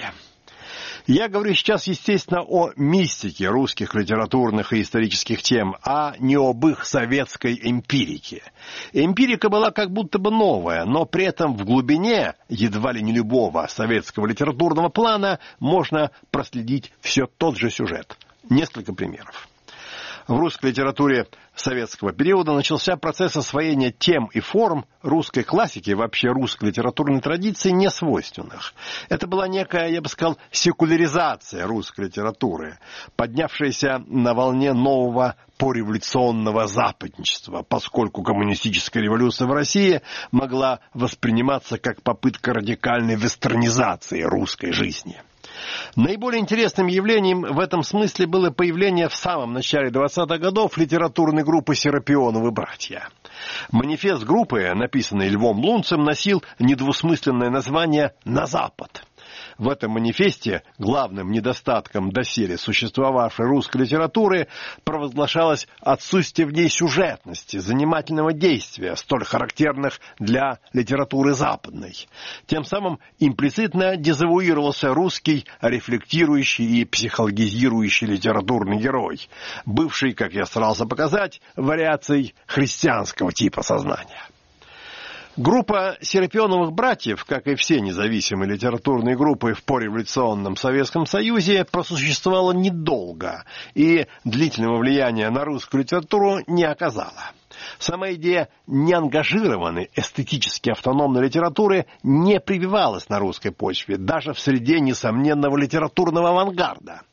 X: Я говорю сейчас, естественно, о мистике русских литературных и исторических тем, а не об их советской эмпирике. Эмпирика была как будто бы новая, но при этом в глубине едва ли не любого советского литературного плана можно проследить все тот же сюжет. Несколько примеров. В русской литературе советского периода начался процесс освоения тем и форм русской классики, вообще русской литературной традиции, несвойственных. Это была некая, я бы сказал, секуляризация русской литературы, поднявшаяся на волне нового пореволюционного западничества, поскольку коммунистическая революция в России могла восприниматься как попытка радикальной вестернизации русской жизни. Наиболее интересным явлением в этом смысле было появление в самом начале 20-х годов литературной группы «Серапионовы братья». Манифест группы, написанный Львом Лунцем, носил недвусмысленное название «На Запад». В этом манифесте главным недостатком доселе существовавшей русской литературы провозглашалось отсутствие в ней сюжетности, занимательного действия, столь характерных для литературы западной. Тем самым имплицитно дезавуировался русский рефлектирующий и психологизирующий литературный герой, бывший, как я старался показать, вариацией христианского типа сознания. Группа «Серапионовых братьев», как и все независимые литературные группы в пореволюционном Советском Союзе, просуществовала недолго и длительного влияния на русскую литературу не оказала. Сама идея неангажированной, эстетически автономной литературы не прививалась на русской почве, даже в среде несомненного литературного авангарда.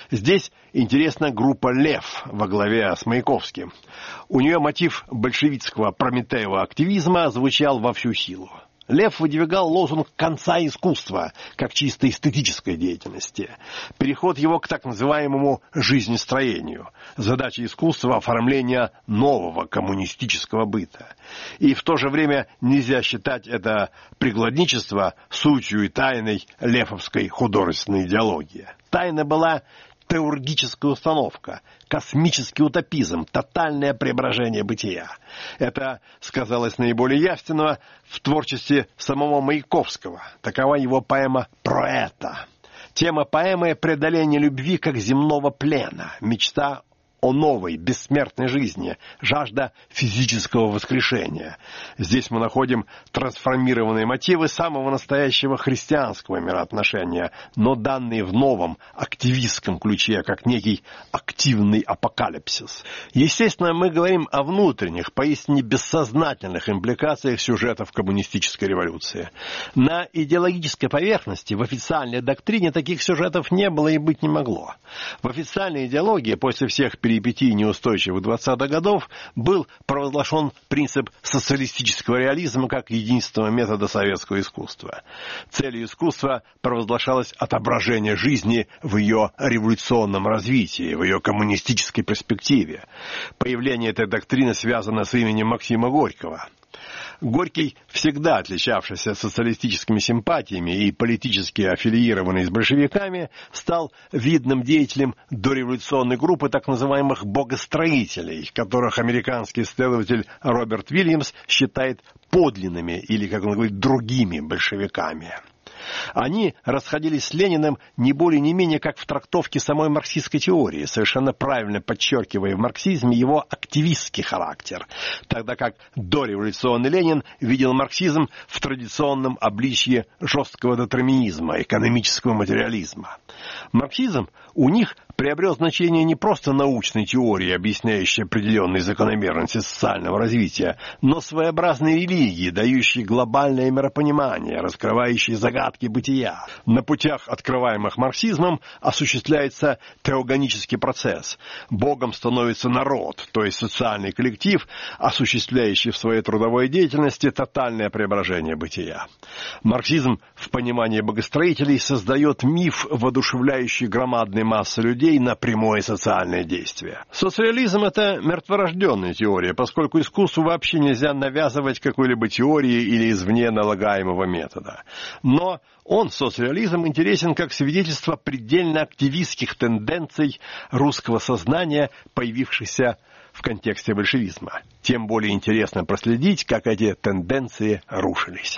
X: Здесь интересна группа «Лев» во главе с Маяковским. У нее мотив большевистского прометеевого активизма звучал во всю силу. Лев выдвигал лозунг конца искусства, как чисто эстетической деятельности. Переход его к так называемому жизнестроению. Задача искусства – оформление нового коммунистического быта. И в то же время нельзя считать это пригладничество сутью и тайной лефовской художественной идеологии. Тайна была теургическая установка, космический утопизм, тотальное преображение бытия. Это сказалось наиболее явственно в творчестве самого Маяковского. Такова его поэма «Проэта». Тема поэмы – преодоление любви как земного плена, мечта о новой, бессмертной жизни, жажда физического воскрешения. Здесь мы находим трансформированные мотивы самого настоящего христианского мироотношения, но данные в новом, активистском ключе, как некий активный апокалипсис. Естественно, мы говорим о внутренних, поистине бессознательных импликациях сюжетов коммунистической революции. На идеологической поверхности, в официальной доктрине таких сюжетов не было и быть не могло. В официальной идеологии после всех перипетий неустойчивых 20-х годов был провозглашен принцип социалистического реализма как единственного метода советского искусства. Целью искусства провозглашалось отображение жизни в ее революционном развитии, в ее коммунистической перспективе. Появление этой доктрины связано с именем Максима Горького. Горький, всегда отличавшийся социалистическими симпатиями и политически аффилированный с большевиками, стал видным деятелем дореволюционной группы так называемых богостроителей, которых американский исследователь Роберт Вильямс считает подлинными или, как он говорит, другими большевиками. Они расходились с Лениным не более не менее как в трактовке самой марксистской теории, совершенно правильно подчеркивая в марксизме его активистский характер, тогда как дореволюционный Ленин видел марксизм в традиционном обличье жесткого детерминизма, экономического материализма. Марксизм у них приобрел значение не просто научной теории, объясняющей определенные закономерности социального развития, но своеобразной религии, дающей глобальное миропонимание, раскрывающей загадки бытия. На путях, открываемых марксизмом, осуществляется теогонический процесс. Богом становится народ, то есть социальный коллектив, осуществляющий в своей трудовой деятельности тотальное преображение бытия. Марксизм в понимании богостроителей создает миф, воодушевляющий громадные массы людей на прямое социальное действие. Социализм – это мертворожденная теория, поскольку искусству вообще нельзя навязывать какой-либо теории или извне налагаемого метода. Но социализм, интересен как свидетельство предельно активистских тенденций русского сознания, появившихся в контексте большевизма. Тем более интересно проследить, как эти тенденции рушились.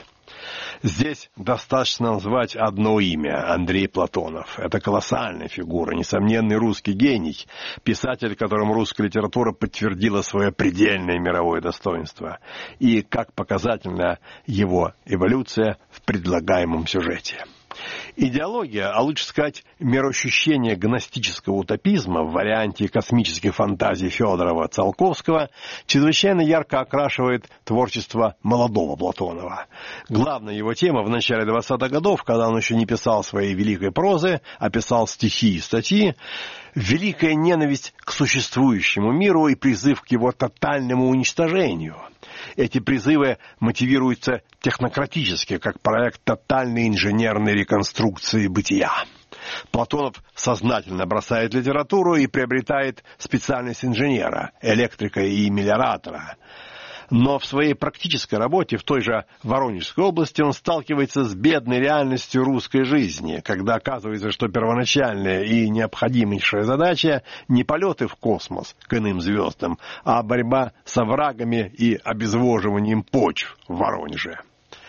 X: Здесь достаточно назвать одно имя – Андрей Платонов. Это колоссальная фигура, несомненный русский гений, писатель, которому русская литература подтвердила свое предельное мировое достоинство. И как показательна его эволюция в предлагаемом сюжете. Идеология, а лучше сказать, мироощущение гностического утопизма в варианте космических фантазий Федорова-Циолковского чрезвычайно ярко окрашивает творчество молодого Платонова. Главная его тема в начале 20-х годов, когда он еще не писал своей великой прозы, а писал стихи и статьи, великая ненависть к существующему миру и призыв к его тотальному уничтожению. Эти призывы мотивируются технократически, как проект тотальной инженерной реконструкции бытия. Платонов сознательно бросает литературу и приобретает специальность инженера, электрика и мелиоратора. Но в своей практической работе в той же Воронежской области он сталкивается с бедной реальностью русской жизни, когда оказывается, что первоначальная и необходимейшая задача не полеты в космос к иным звездам, а борьба с оврагами и обезвоживанием почв в Воронеже.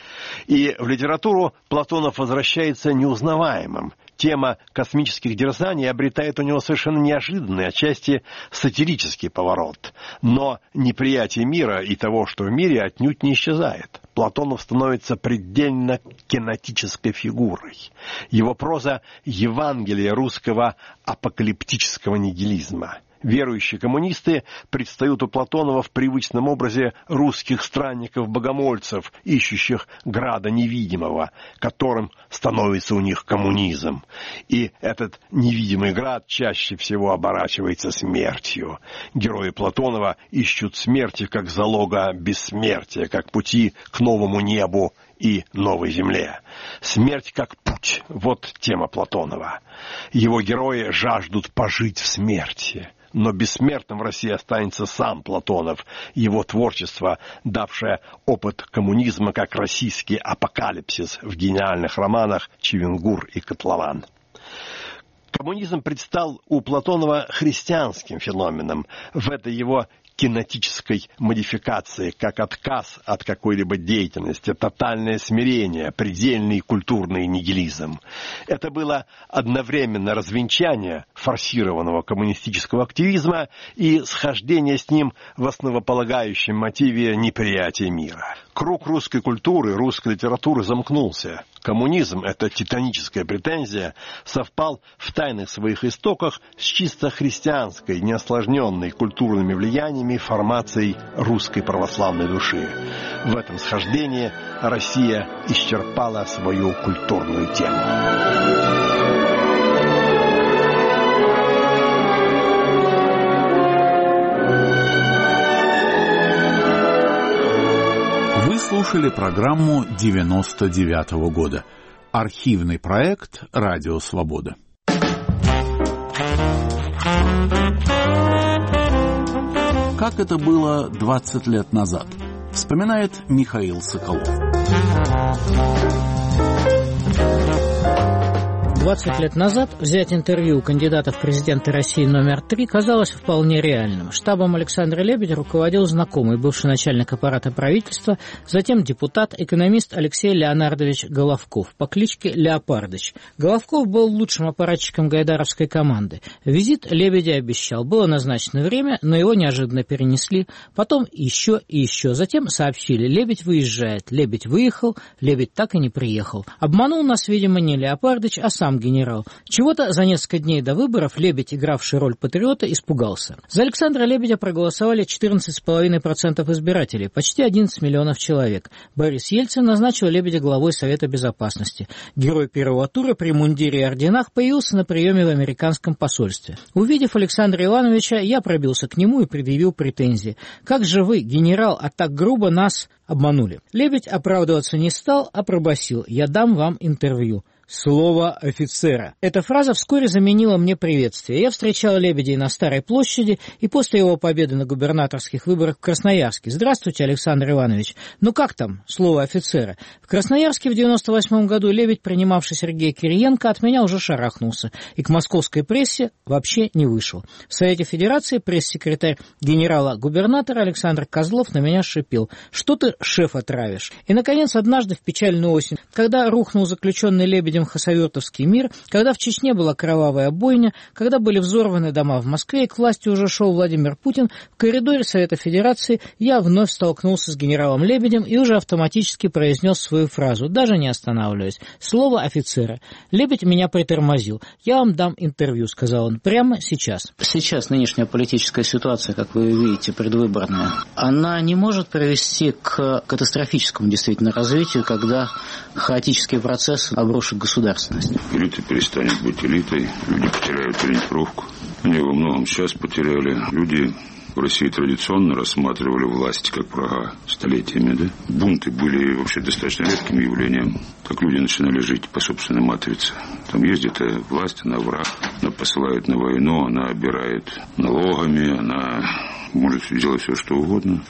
X: И в литературу Платонов возвращается неузнаваемым. Тема космических дерзаний обретает у него совершенно неожиданный, отчасти сатирический поворот. Но неприятие мира и того, что в мире, отнюдь не исчезает. Платонов становится предельно кинетической фигурой. Его проза – Евангелие русского апокалиптического нигилизма. Верующие коммунисты предстают у Платонова в привычном образе русских странников-богомольцев, ищущих града невидимого, которым становится у них коммунизм. И этот невидимый град чаще всего оборачивается смертью. Герои Платонова ищут смерти как залога бессмертия, как пути к новому небу и новой земле. Смерть как путь – вот тема Платонова. Его герои жаждут пожить в смерти. Но бессмертным в России останется сам Платонов, его творчество, давшее опыт коммунизма как российский апокалипсис в гениальных романах «Чевенгур» и «Котлован». Коммунизм предстал у Платонова христианским феноменом в этой его кинетической модификации, как отказ от какой-либо деятельности, тотальное смирение, предельный культурный нигилизм. Это было одновременно развенчание форсированного коммунистического активизма и схождение с ним в основополагающем мотиве неприятия мира. Круг русской культуры, русской литературы замкнулся. Коммунизм, эта титаническая претензия, совпал в тайных своих истоках с чисто христианской, неосложненной культурными влияниями формацией русской православной души. В этом схождении Россия исчерпала свою культурную тему.
A: Вы слушали программу 99-го года. Архивный проект «Радио Свобода». Как это было 20 лет назад, вспоминает Михаил Соколов.
D: 20 лет назад взять интервью у кандидата в президенты России номер 3 казалось вполне реальным. Штабом Александра Лебедя руководил знакомый, бывший начальник аппарата правительства, затем депутат, экономист Алексей Леонардович Головков по кличке Леопардыч. Головков был лучшим аппаратчиком гайдаровской команды. Визит Лебедя обещал. Было назначено время, но его неожиданно перенесли. Потом еще и еще. Затем сообщили: Лебедь выезжает. Лебедь выехал, Лебедь так и не приехал. Обманул нас, видимо, не Леопардыч, а сам генерал. Чего-то за несколько дней до выборов Лебедь, игравший роль патриота, испугался. За Александра Лебедя проголосовали 14,5% избирателей, почти 11 миллионов человек. Борис Ельцин назначил Лебедя главой Совета Безопасности. Герой первого тура при мундире и орденах появился на приеме в американском посольстве. Увидев Александра Ивановича, я пробился к нему и предъявил претензии. «Как же вы, генерал, а так грубо нас обманули?» Лебедь оправдываться не стал, а пробасил: «Я дам вам интервью». Слово офицера. Эта фраза вскоре заменила мне приветствие. Я встречал Лебедя на Старой площади и после его победы на губернаторских выборах в Красноярске. «Здравствуйте, Александр Иванович. Ну как там, слово офицера?» В Красноярске в 98 году Лебедь, принимавший Сергея Кириенко, от меня уже шарахнулся и к московской прессе вообще не вышел. В Совете Федерации пресс-секретарь генерала-губернатора Александр Козлов на меня шипел: «Что ты, шефа, травишь?» И, наконец, однажды в печальную осень, когда рухнул заключенный Лебедем хасавюртовский мир, когда в Чечне была кровавая бойня, когда были взорваны дома в Москве и к власти уже шел Владимир Путин, в коридоре Совета Федерации я вновь столкнулся с генералом Лебедем и уже автоматически произнес свою фразу, даже не останавливаясь: «Слово офицера». Лебедь меня притормозил. «Я вам дам интервью», — сказал он, — «прямо сейчас». Сейчас нынешняя политическая ситуация, как вы видите, предвыборная, она не может привести к катастрофическому действительно развитию, когда хаотический процесс обрушит государственность.
F: Элита перестанет быть элитой, люди потеряют ориентировку. Они во многом сейчас потеряли. Люди в России традиционно рассматривали власть как врага столетиями, да? Бунты были вообще достаточно редким явлением. Так люди начинали жить по собственной матрице. Там ездит власть, она враг, она посылает на войну, она обирает налогами, она может делать все, что угодно.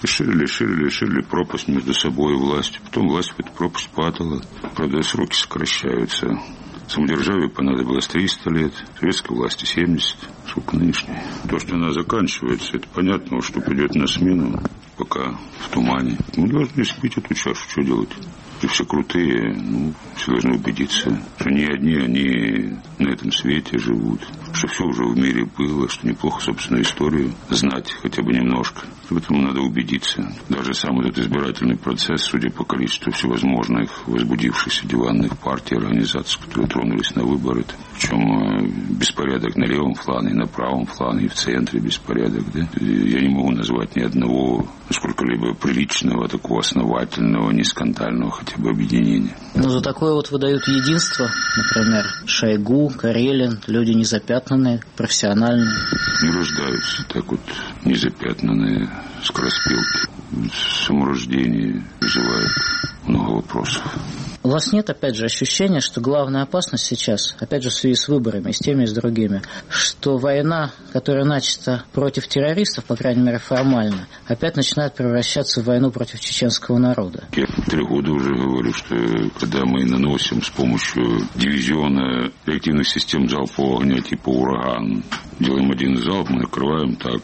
F: Ширили пропасть между собой и властью. Потом власть в эту пропасть падала. Правда, сроки сокращаются. Самодержавию понадобилось 300 лет, советской власти 70. Сколько нынешней? То, что она заканчивается, это понятно, что придет на смену, пока в тумане. Мы должны испить эту чашу, что делать? И все крутые, все должны убедиться, что не одни они на этом свете живут, что все уже в мире было, что неплохо собственную историю знать хотя бы немножко. Поэтому надо убедиться. Даже сам этот избирательный процесс, судя по количеству всевозможных возбудившихся диванных партий, организаций, которые тронулись на выборы, причем беспорядок на левом фланге, на правом фланге, и в центре беспорядок. Да? Я не могу назвать ни одного сколько-либо приличного, такого основательного, не скандального хотя бы объединения.
D: Но за такое вот выдают единство, например, Шойгу, Карелин, люди незапятнанные, профессиональные.
F: Не рождаются так вот незапятнанные скороспелки. Саморождение вызывает много вопросов.
D: У вас нет, опять же, ощущения, что главная опасность сейчас, опять же, в связи с выборами, и с теми, и с другими, что война, которая начата против террористов, по крайней мере, формально, опять начинает превращаться в войну против чеченского народа?
F: Я 3 года уже говорю, что когда мы наносим с помощью дивизиона реактивных систем залпового огня типа «Ураган», делаем один залп, мы накрываем так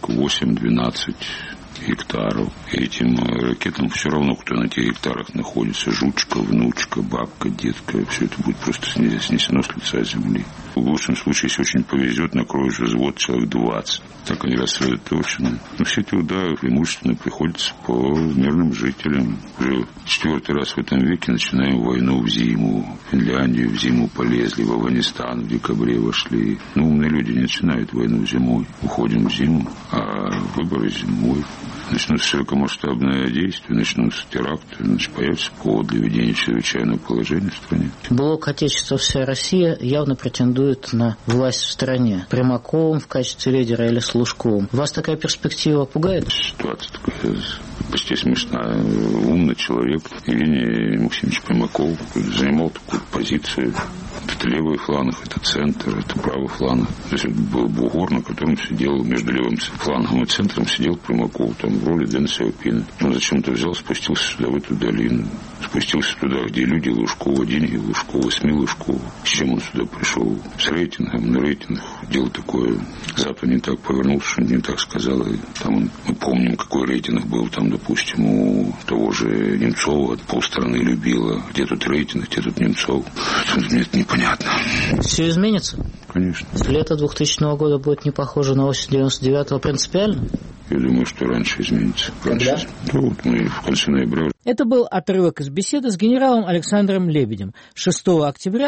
F: 8-12 гектаров. Этим ракетам все равно, кто на тех гектарах находится. Жучка, внучка, бабка, детка. Все это будет просто снесено с лица земли. В лучшем случае, если очень повезет, накроешь взвод человек 20. Так они рассредоточены. Но все эти удары преимущественно приходятся по мирным жителям. Уже 4-й раз в этом веке начинаем войну в зиму. В Финляндию в зиму полезли, в Афганистан в декабре вошли. Но умные люди не начинают войну зимой. Уходим в зиму, а выборы зимой. Начнутся широкомасштабные действия, начнутся теракты, значит, появится повод для введения чрезвычайного положения в стране.
D: Блок «Отечество, вся Россия» явно претендует на власть в стране. Примаковым в качестве лидера или с Лужковым. Вас такая перспектива пугает?
F: Ситуация такая почти смешная. Умный человек, Евгений Максимович Примаков, занимал такую позицию. Это левый фланг, это центр, это правый фланг. То есть это был бугор, на котором сидел, между левым флангом и центром сидел Примаков, там в роли Дэн Сяопина. Он зачем-то взял, спустился сюда, в эту долину. Спустился туда, где люди Лужкова, деньги Лужкова, СМИ Лужкова. С чем он сюда пришел? С рейтингом, на рейтинг. Дело такое. Запад не так повернулся, что не так сказал. И там мы помним, какой рейтинг был там, допустим, у того же Немцова. Полстраны любила. Где тут рейтинг, где тут Немцов? Мне это непонятно.
D: Все изменится?
F: Конечно.
D: Лето 2000 года будет не похоже на осень 99-го принципиально?
F: Я думаю, что раньше изменится.
D: Когда?
F: Ну, вот мы в конце ноября.
D: Это был отрывок из беседы с генералом Александром Лебедем 6 октября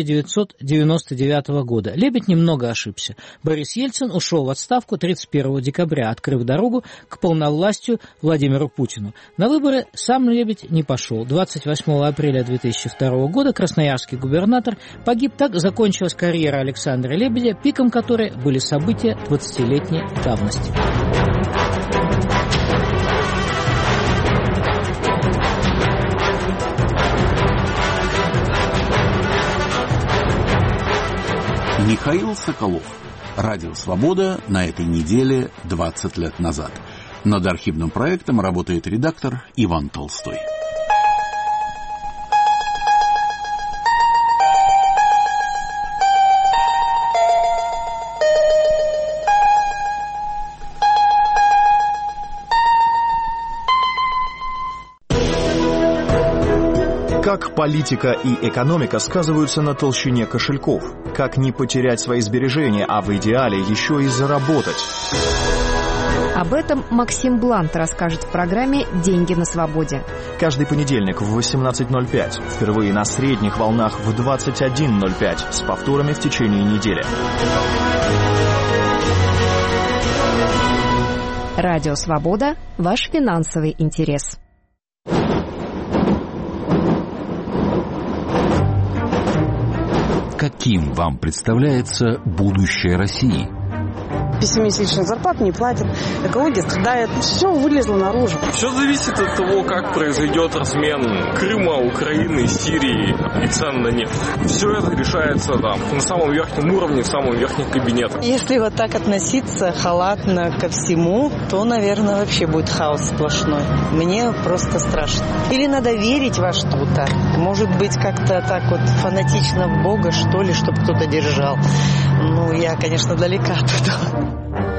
D: 1999 года. Лебедь немного ошибся. Борис Ельцин ушел в отставку 31 декабря, открыв дорогу к полновластию Владимиру Путину. На выборы сам Лебедь не пошел. 28 апреля 2002 года красноярский губернатор погиб. Так закончилась карьера Александра Лебедя, пиком которой были события 20-летней давности.
A: Михаил Соколов. Радио «Свобода» на этой неделе 20 лет назад. Над архивным проектом работает редактор Иван Толстой.
G: Как политика и экономика сказываются на толщине кошельков? Как не потерять свои сбережения, а в идеале еще и заработать?
H: Об этом Максим Блант расскажет в программе «Деньги на свободе».
G: Каждый понедельник в 18:05. Впервые на средних волнах в 21:05. С повторами в течение недели.
H: Радио «Свобода» – ваш финансовый интерес.
I: Каким вам представляется будущее России?
J: Пессимистичных зарплат не платят, экология страдает, все вылезло наружу.
L: Все зависит от того, как произойдет размен Крыма, Украины, Сирии и цен на нефть. Все это решается там, на самом верхнем уровне, в самом верхних кабинетах.
J: Если вот так относиться халатно ко всему, то, наверное, вообще будет хаос сплошной. Мне просто страшно. Или надо верить во что-то. Может быть, как-то так вот фанатично в Бога, что ли, чтобы кто-то держал. Ну, я, конечно, далека от этого.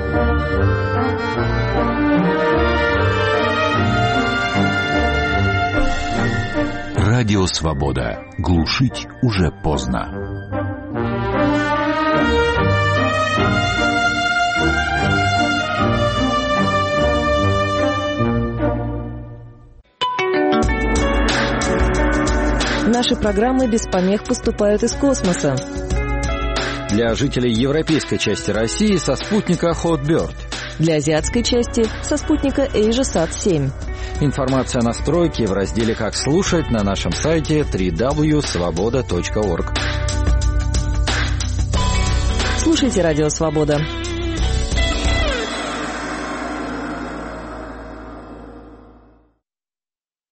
I: Радио «Свобода». Глушить уже поздно.
B: Наши программы без помех поступают из космоса.
N: Для жителей европейской части России со спутника Hotbird.
B: Для азиатской части со спутника AsiaSat-7.
N: Информация о настройке в разделе «Как слушать» на нашем сайте www.svoboda.org.
B: Слушайте «Радио Свобода».